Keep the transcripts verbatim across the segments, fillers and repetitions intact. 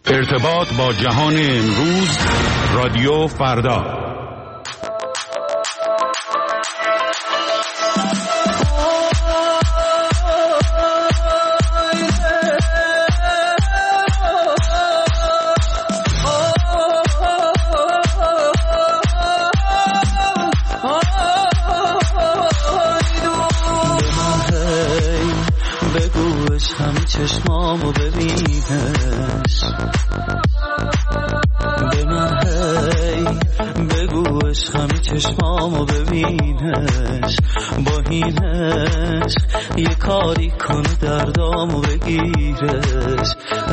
ارتباط با جهان امروز، رادیو فردا. چشمامو ببینش به من، هی بگو عشقمی چشمامو ببینش، با این عشق یه کاری کن دردامو بگیرش.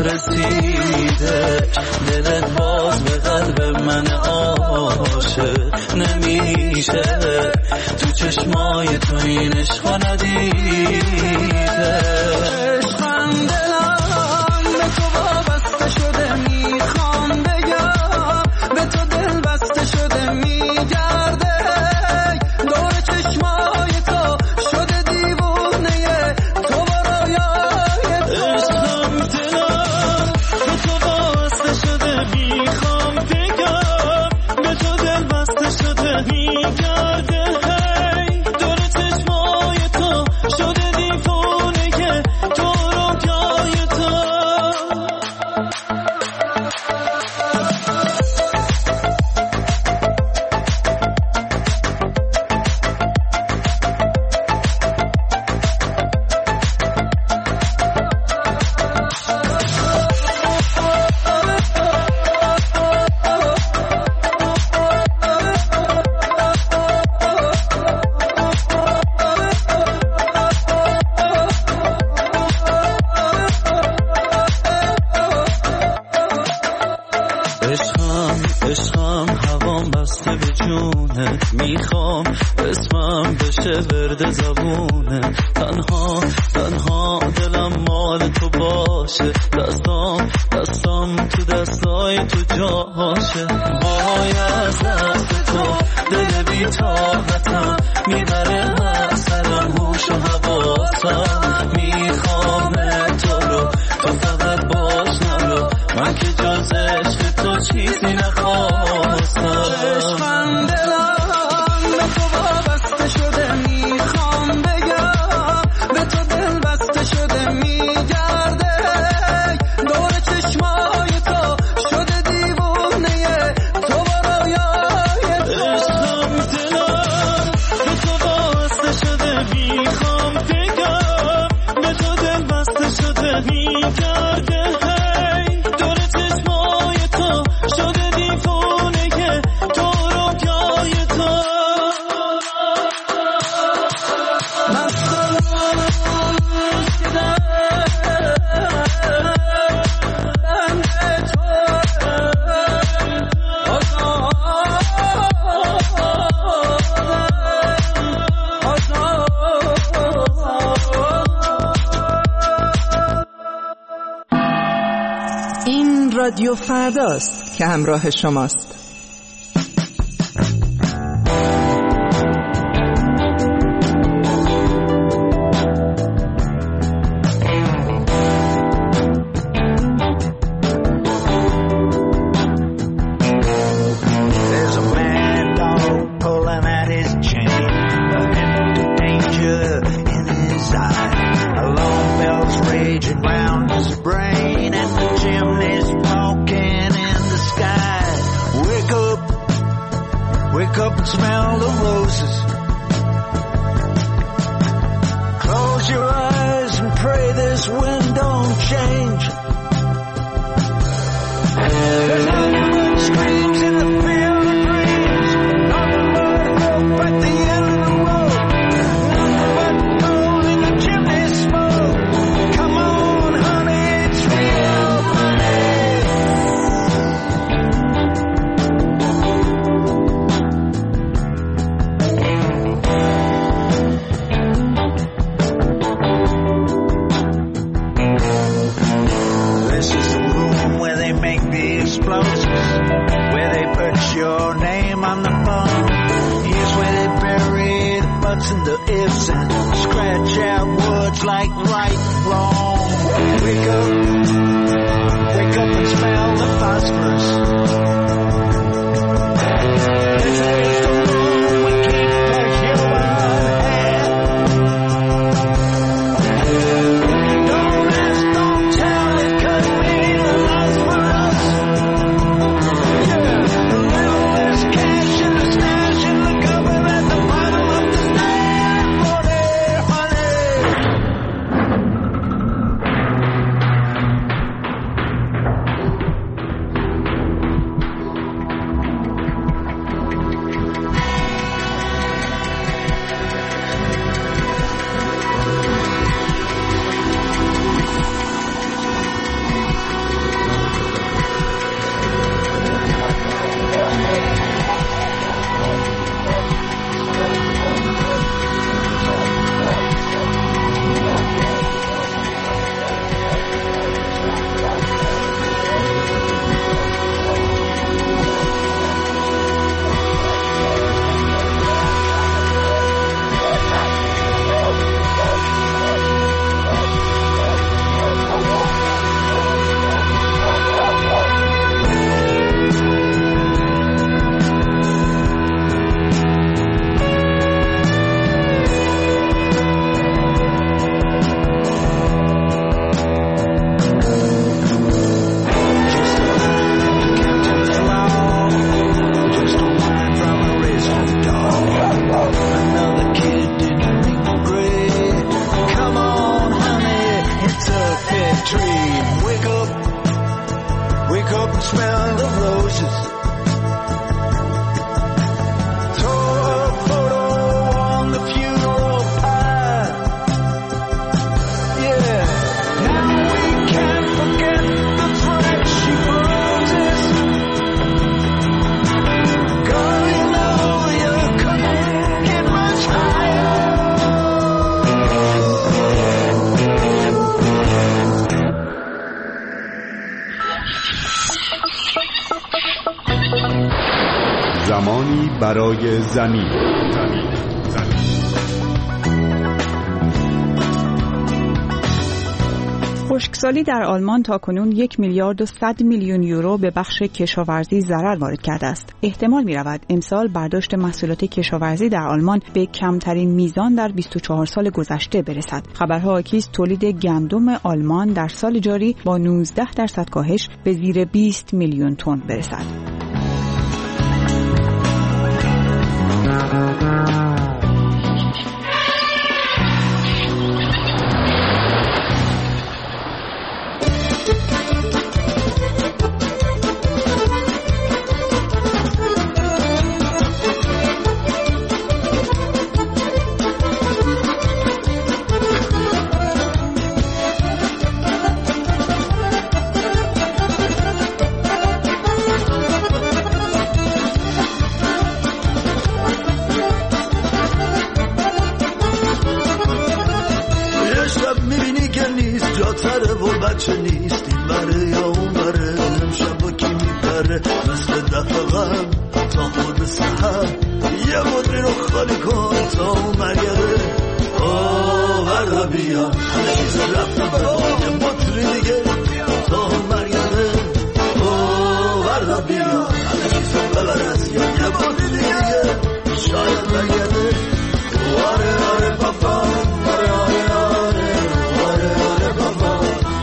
رسیده دلت باز به قلب من عاشق نمیشه، تو چشمای تو این عشق ندیده. میخوام اسمم بشه ورد زبونه، تنها تنها دلم مال تو باشه، دستام دستام تو دستای تو جاشه. وای از دست تو دل بی طاقتم میبره هر سرم هوش و حواسم. میخوام تو رو تو فقط باش نرو، من که جز عشق تو چیزی نخواستم. عشقم دلم به تو وابسته شده، میخوام بگم به تو دل بسته شده، میگرده دور چشمای تو شده دیوونه تو برایای تو. عشقم دلم به تو وابسته شده، میخوام بگم به تو دل بسته شده، میگرده دور چشمای تو شده دیوونه تو رویای تو. این رادیو فرداست که همراه شماست. Wake up and smell the roses. Close your eyes and pray this wind don't change. There's nothing but screams in the field of dreams. Nothing but hope at the end of the road. Nothing but coal in the chimney smoke. Come on, honey, it's real money. Where they put your name on the phone. Here's where they bury the buts and the ifs and scratch out words like right, wrong. Wake up, wake up and smell زمانی برای زمین. زمین. زمین. خشکسالی در آلمان تاکنون یک میلیارد و صد میلیون یورو به بخش کشاورزی ضرر وارد کرده است. احتمال می رود امسال برداشت محصولات کشاورزی در آلمان به کمترین میزان در بیست و چهار سال گذشته برسد. خبرها حاکی است تولید گندم آلمان در سال جاری با نوزده درصد کاهش به زیر بیست میلیون تن برسد. بچه نیست این بره یا اون بره امشب با کی میپره مثل دفعه غم تا خود سحر یه مدری رو خالی کن تا اون مرگره آه وردا بیا همه چیز رفته برا یه مدری دیگه تا اون مرگره آه وردا بیا همه چیز رو ببر از یا یه مدری دیگه شاید مرگره واره واره پاپا واره واره واره واره واره پاپا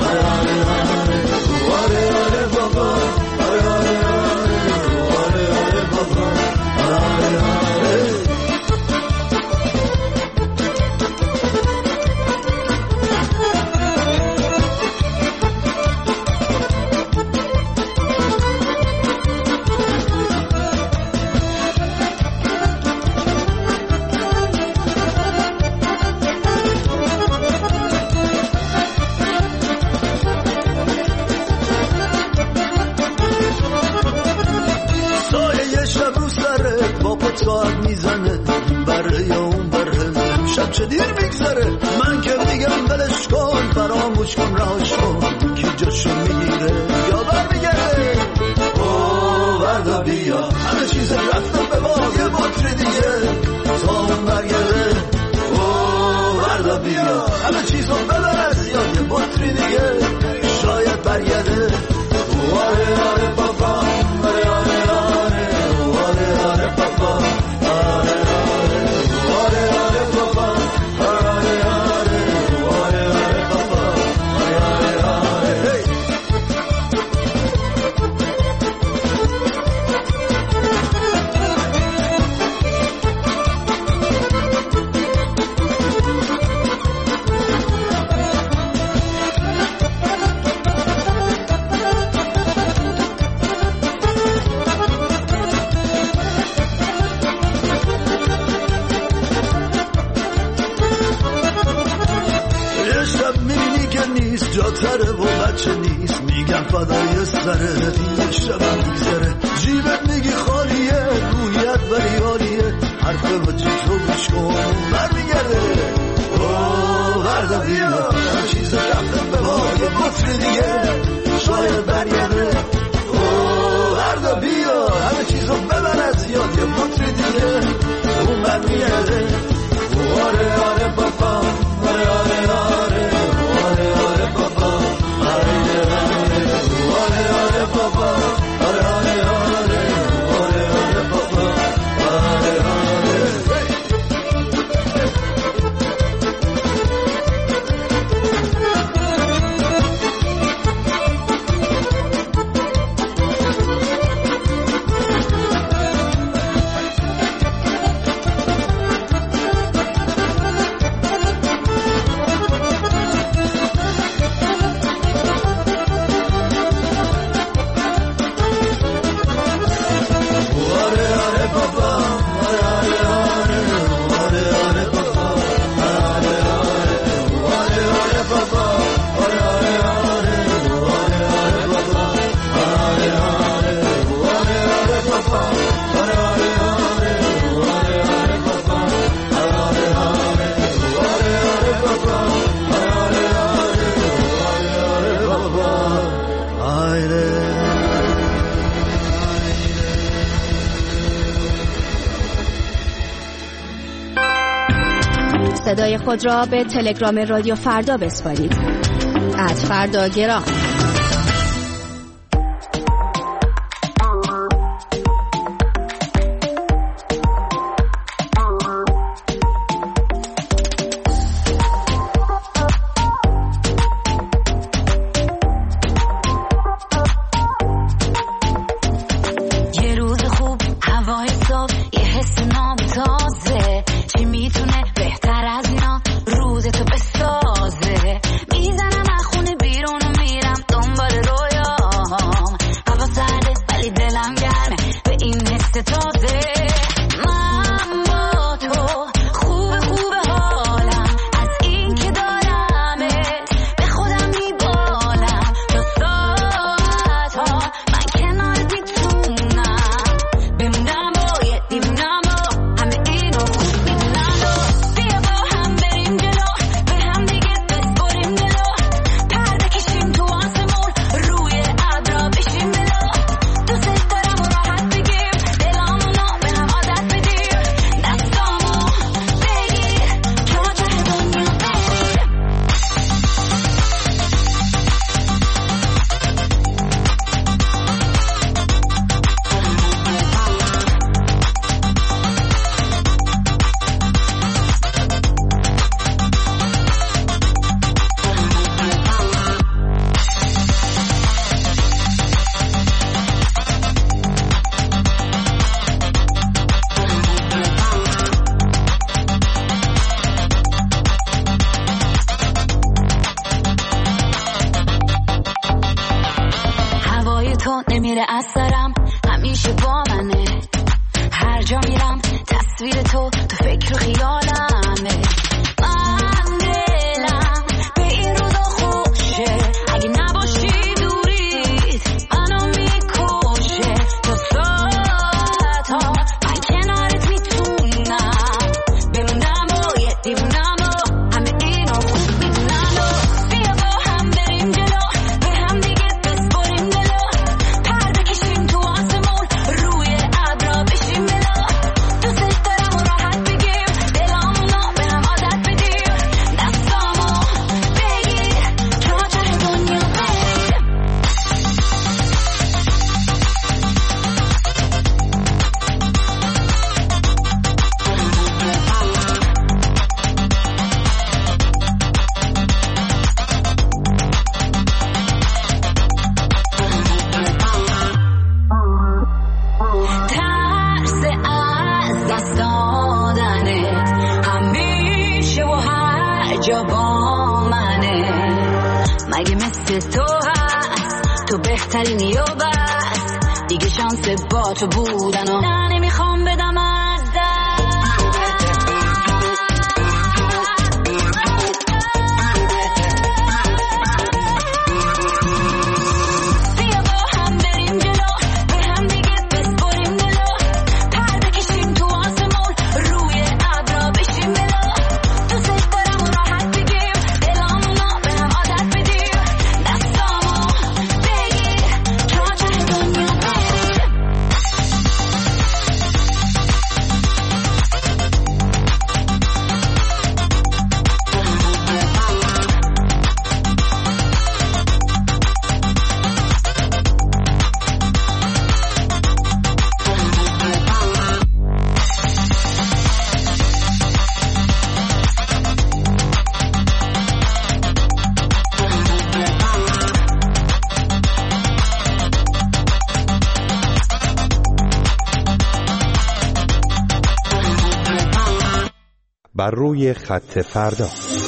ساعت میزنه بره یا اون بره شب چه دیر میگذره من که میگم بلش کن فراموش کن راش کن کی جاشو میگیره یا برمیگرده اوه وردا بیا همه چیز رفته به باد یه بطری دیگه تا اون برگرده اوه وردا بیا همه چیزو ببر از یاد یه بطری دیگه شاید برگرده واره واره بابا واره واره واره واره واره بابا جاتره و بچه نیست میگم فدای سره یه شبم میگذره جیبت میگی خالیه رویت بری حالیه حرف بچه تو گوش کن برمیگرده اوه وردا بیا همه چیز رفته به ما یه بطری دیگه شاید برگرده اوه وردا بیا همه چیزو ببر از یاد یه بطری دیگه اون برمیگرده آره آره بابا آره آره آره صدای خود را به تلگرام رادیو فردا بسپارید. ات فردا گرام. نمیره از سرم، همیشه با منه. هر جا میرم تصویر تو تو فکر و خیالمه. من دلم به این روزا خوشه، اگه نباشی دوریت منو میکشه. تا ساعت ها من کنارت میتونم بمونم و یه دیوونم و همه اینو خوب میدونم. و بیا با هم بریم جلو، به هم دیگه بسپاریم دلو. پرده کشیم تو آسمون، روی ابرا بشیم بلا. دوست دارم و راحت بگیم دلامونو به هم عادت بدیم. دستامو بگیر تا ته دنیا بریم. ترس از دست دادنت همیشه و هر جا با منه. مگه مثل تو هست تو بهترینی و بس، دیگه شانس با تو بودن و نه نمیخوام بدم از دست. بیا با هم بریم جلو، به هم دیگه بسپاریم دلو. پرده کشیم تو آسمون، روی ابرا بشیم بلا. دوست دارم و راحت بگیم دلامونو به هم عادت بدیم. دستامو بگیر تا ته دنیا بریم. بر روی خط فردا.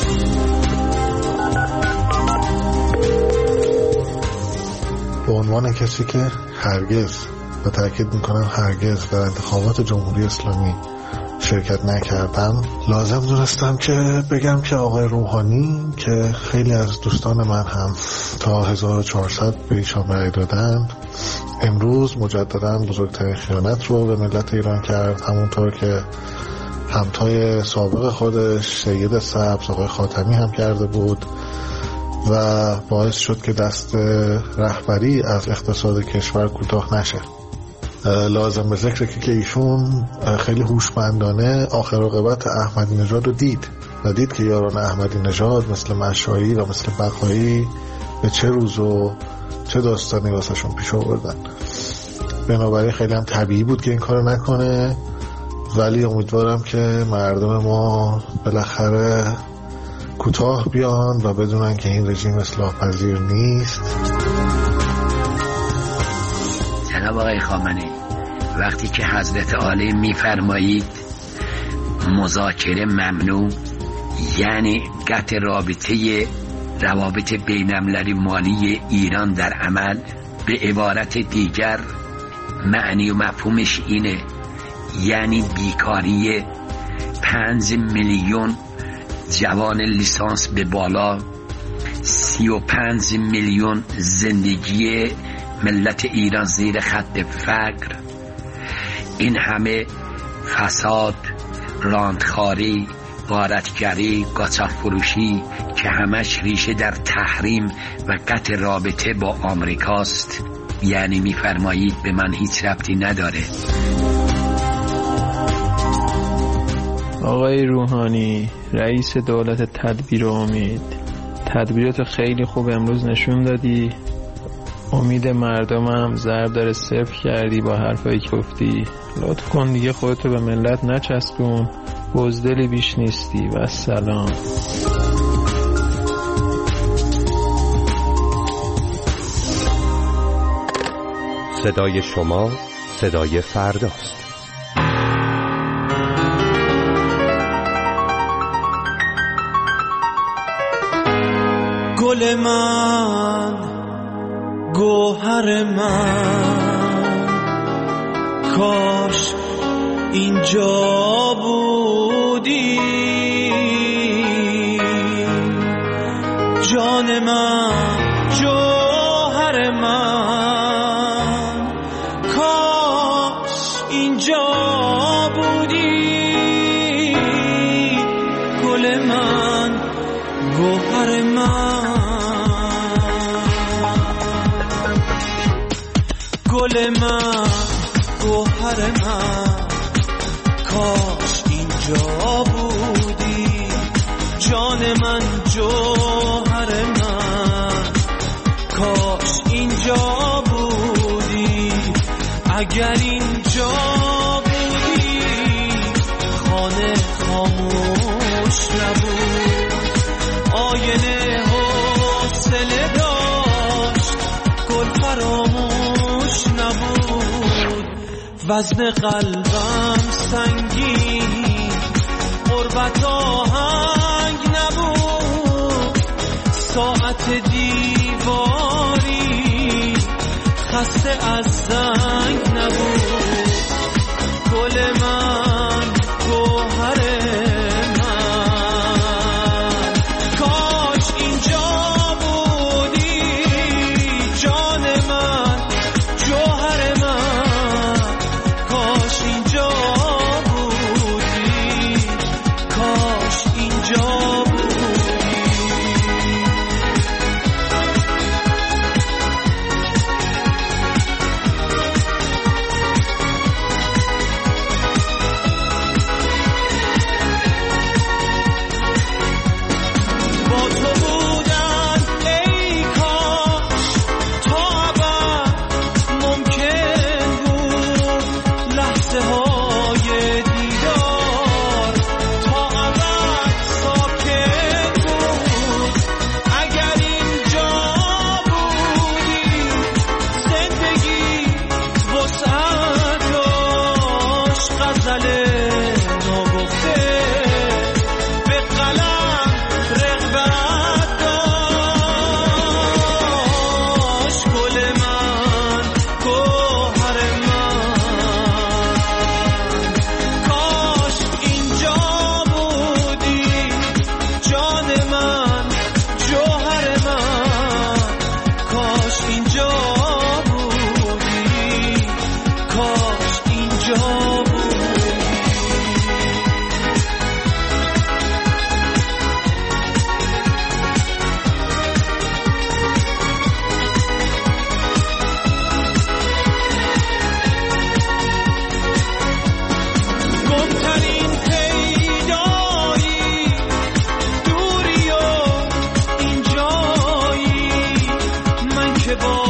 به عنوان کسی که هرگز و تأکید میکنم هرگز در انتخابات جمهوری اسلامی شرکت نکردم، لازم دونستم که بگم که آقای روحانی که خیلی از دوستان من هم تا هزار و چهارصد به ایشان رأی دادن، امروز مجددا بزرگترین خیانت رو به ملت ایران کرد. همونطور که همتای سابق خودش سید سبز آقای خاتمی هم کرده بود و باعث شد که دست رهبری از اقتصاد کشور کوتاه نشه. لازم به ذکره که ایشون خیلی هوشمندانه آخر عاقبت احمدی نژاد رو دید و دید که یاران احمدی نژاد مثل مشایی و مثل بقایی به چه روز و چه داستانی واسه شون پیش آوردن. بنابراین خیلی هم طبیعی بود که این کارو نکنه، ولی امیدوارم که مردم ما بالاخره کوتاه بیان و بدونن که این رژیم اصلاح پذیر نیست. جناب آقای خامنه‌ای، وقتی که حضرت عالی میفرمایید مذاکره ممنوع، یعنی قطع رابطه روابط بین‌المللی مالی ایران در عمل، به عبارت دیگر معنی و مفهومش اینه، یعنی بیکاری پنج میلیون جوان لیسانس به بالا، سی و پنج میلیون زندگی ملت ایران زیر خط فقر، این همه فساد، راندخاری، غارتگری، قاچاق فروشی که همش ریشه در تحریم و قطع رابطه با آمریکاست. یعنی میفرمایید به من هیچ ربطی نداره. آقای روحانی، رئیس دولت تدبیر و امید، تدبیرات خیلی خوب امروز نشون دادی، امید مردمم ضرب داره صفر کردی با حرفایی که گفتی. لطف کن دیگه خودتو به ملت نچسبون، بزدلی بیش نیستی. و سلام. صدای شما صدای فرداست. گل من، گوهر من، کاش اینجا بودی. جان من، جوهر من، کاش اینجا بودی. گل من، گوهر من، گل من، گوهر من، کاش اینجا بودی. جان من، جوهر من، کاش اینجا بودی. اگر اینجا بودی خانه خاموش نبود، آینه حوصله داشت، گل فراموش نبود. وزن قلبم سنگین، غربت آهنگ نبود. ساعت دیواری خسته از زنگ نبود. گل من، گوهر من، کاش اینجا بودی. جان من، جوهر من، کاش اینجا بودی. کاش اینجا بودی.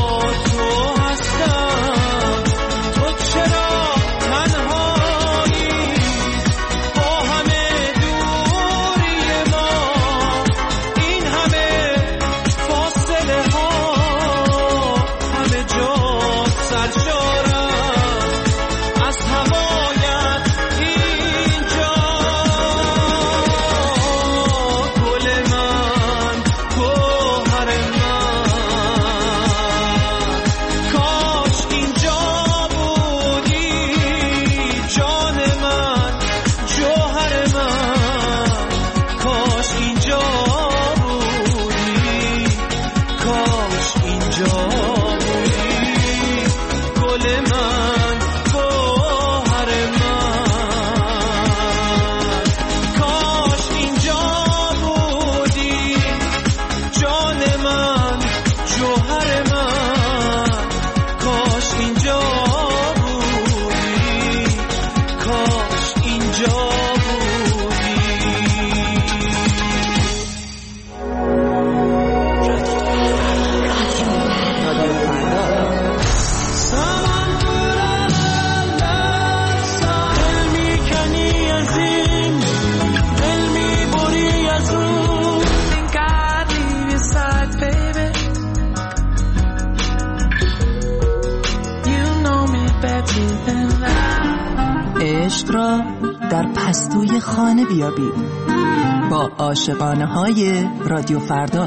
عشق را در پستوی خانه بیابید با عاشقانه های رادیو فردا.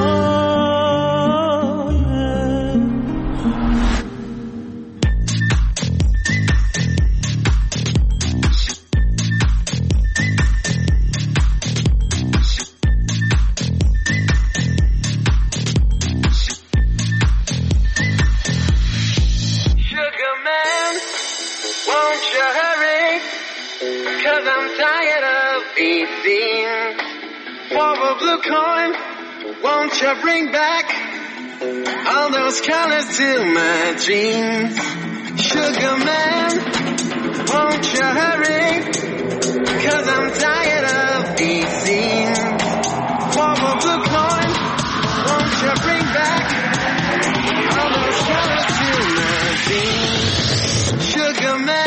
Won't you bring back all those colors to my dreams? Sugar man, won't you hurry? Cause I'm tired of these scenes. Form of blue coin, won't you bring back all those colors to my dreams? Sugar man.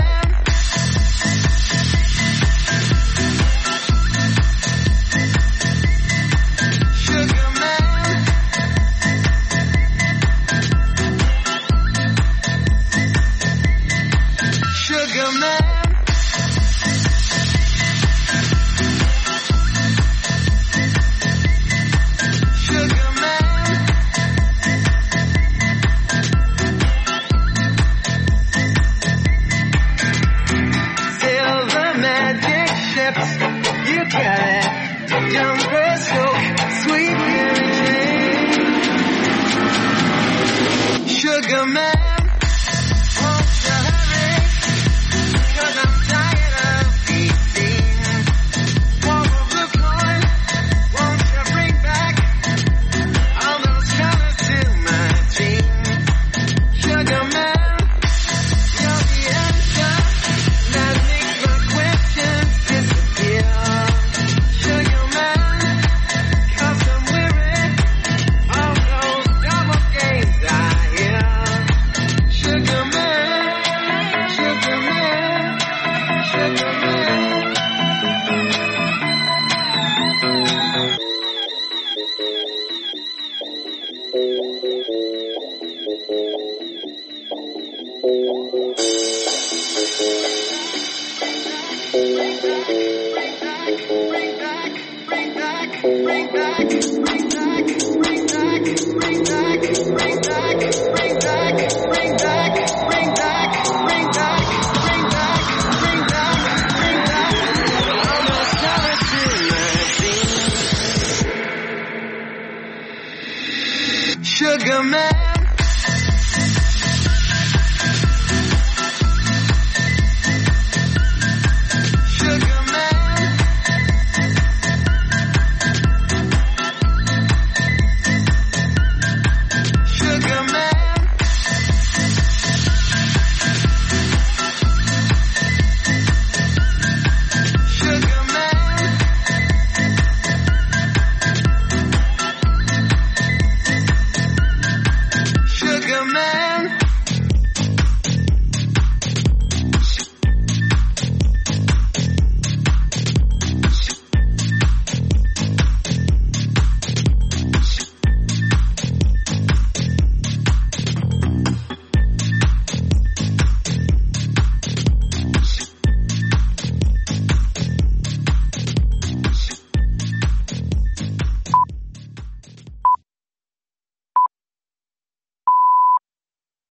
Sugar man.